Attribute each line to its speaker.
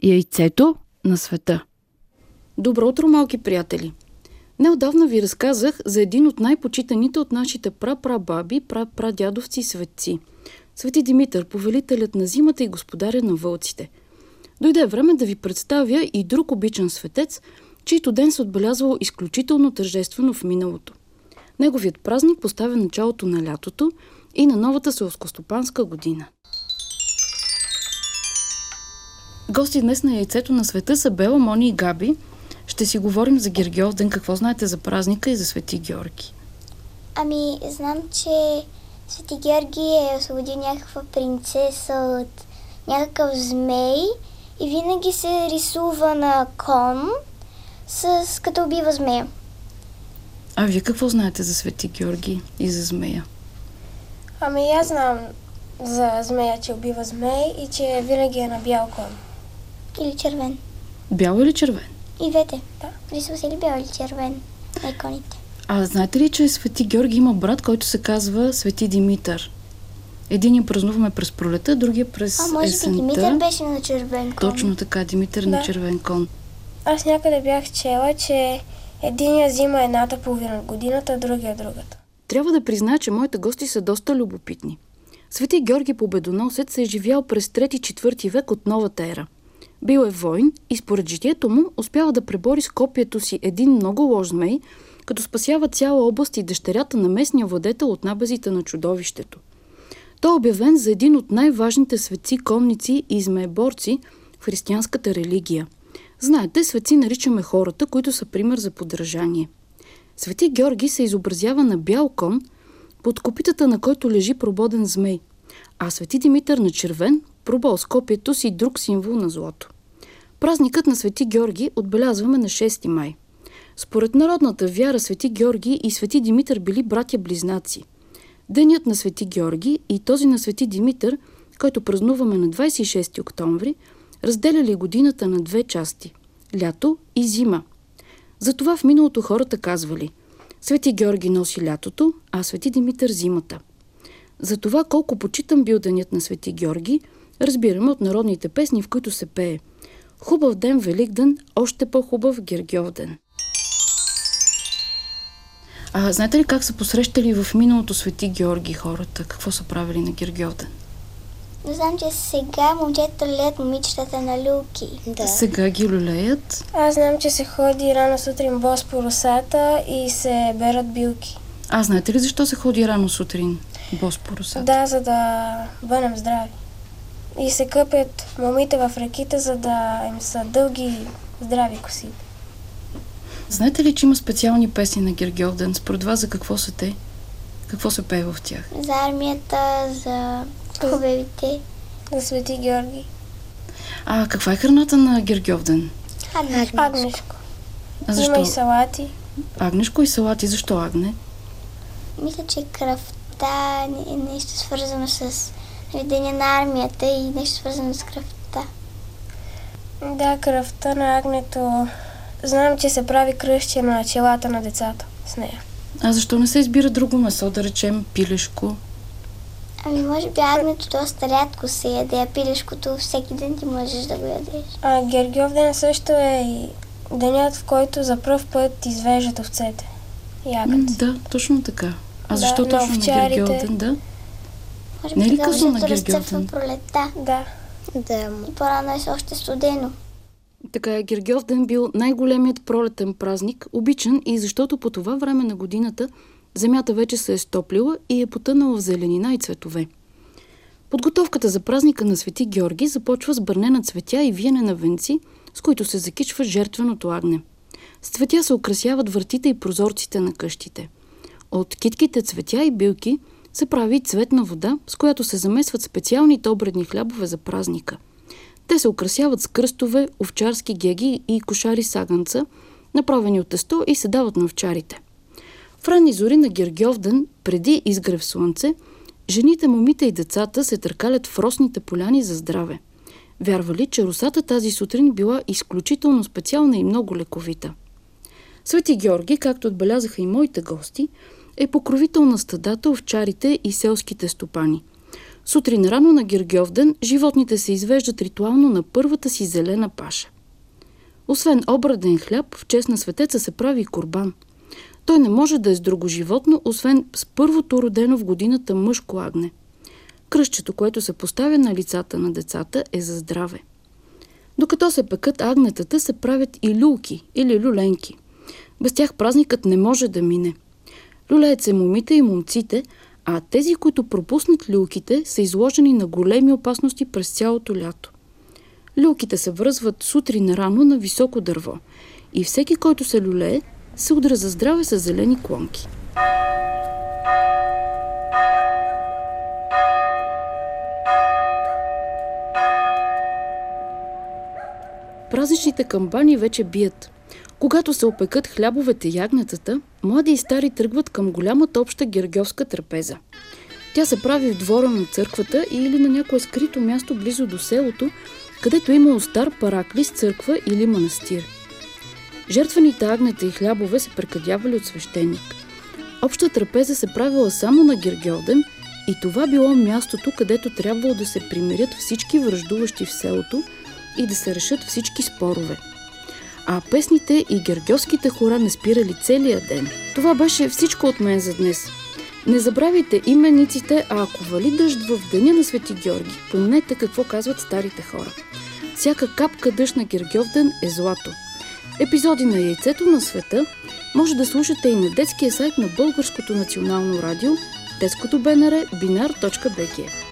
Speaker 1: Яйцето на света. Добро утро, малки приятели! Неотдавна ви разказах за един от най-почитаните от нашите прапрабаби, прапрадядовци светци. Свети Димитър, повелителят на зимата и господаря на вълците. Дойде време да ви представя и друг обичан светец, чийто ден се отбелязвал изключително тържествено в миналото. Неговият празник поставя началото на лятото и на новата селскостопанска година. Гости днес на Яйцето на света са Бела, Мони и Габи. Ще си говорим за Гергьовден. Какво знаете за празника и за Свети Георги?
Speaker 2: Знам, че Свети Георги е освободил някаква принцеса от някакъв змей и винаги се рисува на кон, като убива змея.
Speaker 1: А вие какво знаете за Свети Георги и за змея?
Speaker 3: Аз знам за змея, че убива змей и че винаги е на бял кон.
Speaker 2: Или червен.
Speaker 1: Бял или червен?
Speaker 2: И двете.
Speaker 3: Да.
Speaker 2: Рисува се ли бял или червен на иконите?
Speaker 1: А знаете ли, че Свети Георги има брат, който се казва Свети Димитър? Единия празнуваме през пролета, другия през есента.
Speaker 2: Може би Димитър беше на червен кон.
Speaker 1: Точно така, Димитър на червен кон.
Speaker 3: Аз някъде бях чела, че единия взима едната половина от годината, другия другата.
Speaker 1: Трябва да призная, че моите гости са доста любопитни. Свети Георги Победоносец се е живял през 3-4 век от новата ера. Бил е войн и според житието му успява да пребори с копието си един много лош змей, като спасява цяла област и дъщерята на местния владетел от набезите на чудовището. Той е обявен за един от най-важните светци, конници и змееборци в християнската религия. Знаете, светци наричаме хората, които са пример за подражание. Свети Георги се изобразява на бял кон, под копитата на който лежи прободен змей, а Свети Димитър на червен, пробол с копието си друг символ на злото. Празникът на Свети Георги отбелязваме на 6 май. Според народната вяра Свети Георги и Свети Димитър били братя-близнаци. Денят на Свети Георги и този на Свети Димитър, който празнуваме на 26 октомври, разделяли годината на две части – лято и зима. Затова в миналото хората казвали: Свети Георги носи лятото, а Свети Димитър зимата. За това колко почитан бил денят на Свети Георги, разбираме от народните песни, в които се пее: хубав ден, велик ден, още по-хубав Гергьовден. Знаете ли как са посрещали в миналото Свети Георги хората? Какво са правили на Гергьовден?
Speaker 2: Знам, че сега момчета леят момичетата на люлки.
Speaker 1: Да. Сега ги люлеят.
Speaker 3: Аз знам, че се ходи рано сутрин бос по росата и се берат билки.
Speaker 1: Знаете ли защо се ходи рано сутрин бос по росата?
Speaker 3: Да, за да бъдем здрави. И се къпят момите в реките, за да им са дълги, здрави коси.
Speaker 1: Знаете ли, че има специални песни на Гергьовден? Според вас за какво са те? Какво се пее в тях?
Speaker 2: За армията, за хубавите.
Speaker 3: За Свети Георги.
Speaker 1: Каква е храната на Гергьовден?
Speaker 3: Агнешко.
Speaker 1: Защо?
Speaker 3: Има и салати.
Speaker 1: Агнешко и салати. Защо агне?
Speaker 2: Мисля, че кръвта е нещо свързано с деня на армията и нещо свързано с кръвта.
Speaker 3: Да, кръвта на агнето. Знам, че се прави кръстче на челата на децата с нея.
Speaker 1: Защо не се избира друго месо, да речем пилешко?
Speaker 2: Може би агнето доста рядко се яде, а пилешкото всеки ден ти можеш да го ядеш.
Speaker 3: Гергьовден също е и денят, в който за пръв път извеждат овцете и агнци.
Speaker 1: Да, точно така. Защо точно на Гергьовден? Да?
Speaker 2: Може би
Speaker 1: не е ли
Speaker 2: тогава
Speaker 1: късно на
Speaker 2: Гергьовден? Пролетта.
Speaker 3: Да.
Speaker 2: И по-рано е още студено.
Speaker 1: Така Гергьовден бил най-големият пролетен празник, обичан и защото по това време на годината земята вече се е стоплила и е потънала в зеленина и цветове. Подготовката за празника на Свети Георги започва с бърне на цветя и виене на венци, с които се закичва жертвеното агне. С цветя се украсяват вратите и прозорците на къщите. От китките цветя и билки се прави цветна вода, с която се замесват специалните обредни хлябове за празника. Те се украсяват с кръстове, овчарски геги и кошари с агънца, направени от тесто, и се дават на овчарите. В ранни зори на Гергьовден, преди изгрев слънце, жените, момите и децата се търкалят в росните поляни за здраве. Вярвали, че росата тази сутрин била изключително специална и много лековита. Свети Георги, както отбелязаха и моите гости, е покровител на стадата, овчарите и селските стопани. Сутрин рано на Гергьовден животните се извеждат ритуално на първата си зелена паша. Освен обреден хляб, в чест на светеца се прави и курбан. Той не може да е с друго животно, освен с първото родено в годината мъжко агне. Кръстчето, което се поставя на лицата на децата, е за здраве. Докато се пекат агнетата, се правят и люлки или люленки. Без тях празникът не може да мине. Люлеят се момите и момците, а тези, които пропуснат люлките, са изложени на големи опасности през цялото лято. Люлките се връзват сутрин рано на високо дърво и всеки, който се люлее, се удра за здраве с зелени клонки. Празничните камбани вече бият. Когато се опекат хлябовете и ягнетата, млади и стари тръгват към голямата обща гергьовска трапеза. Тя се прави в двора на църквата или на някое скрито място близо до селото, където имало стар параклис, църква или манастир. Жертвените агнета и хлябове се прекъдявали от свещеник. Обща трапеза се правила само на Гергьовден и това било мястото, където трябвало да се примирят всички враждуващи в селото и да се решат всички спорове. А песните и гергьовските хора не спирали целия ден. Това беше всичко от мен за днес. Не забравяйте имениците, а ако вали дъжд в деня на Свети Георги, помнете какво казват старите хора. Всяка капка дъжд на Гергьовден е злато. Епизоди на Яйцето на света може да слушате и на детския сайт на Българското национално радио, детското БНР, binar.bg.